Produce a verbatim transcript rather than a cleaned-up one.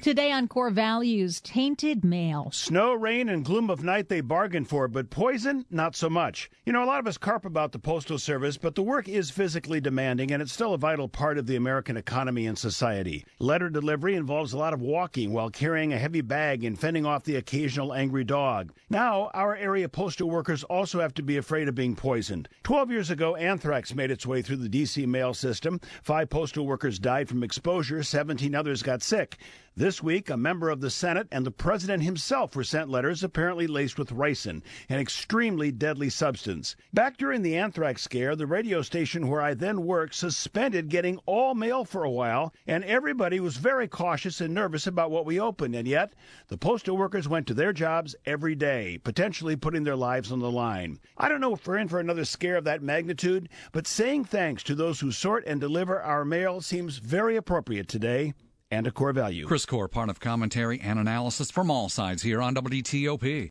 Today on Core Values, tainted mail. Snow, rain, and gloom of night they bargain for, but poison, not so much. You know, a lot of us carp about the Postal Service, but the work is physically demanding, and it's still a vital part of the American economy and society. Letter delivery involves a lot of walking while carrying a heavy bag and fending off the occasional angry dog. Now, our area postal workers also have to be afraid of being poisoned. Twelve years ago, anthrax made its way through the D C mail system. Five postal workers died from exposure. Seventeen others got sick. This week, a member of the Senate and the president himself were sent letters apparently laced with ricin, an extremely deadly substance. Back during the anthrax scare, the radio station where I then worked suspended getting all mail for a while, and everybody was very cautious and nervous about what we opened. And yet, the postal workers went to their jobs every day, potentially putting their lives on the line. I don't know if we're in for another scare of that magnitude, but saying thanks to those who sort and deliver our mail seems very appropriate today. And a core value. Chris Core, part of commentary and analysis from all sides here on W T O P.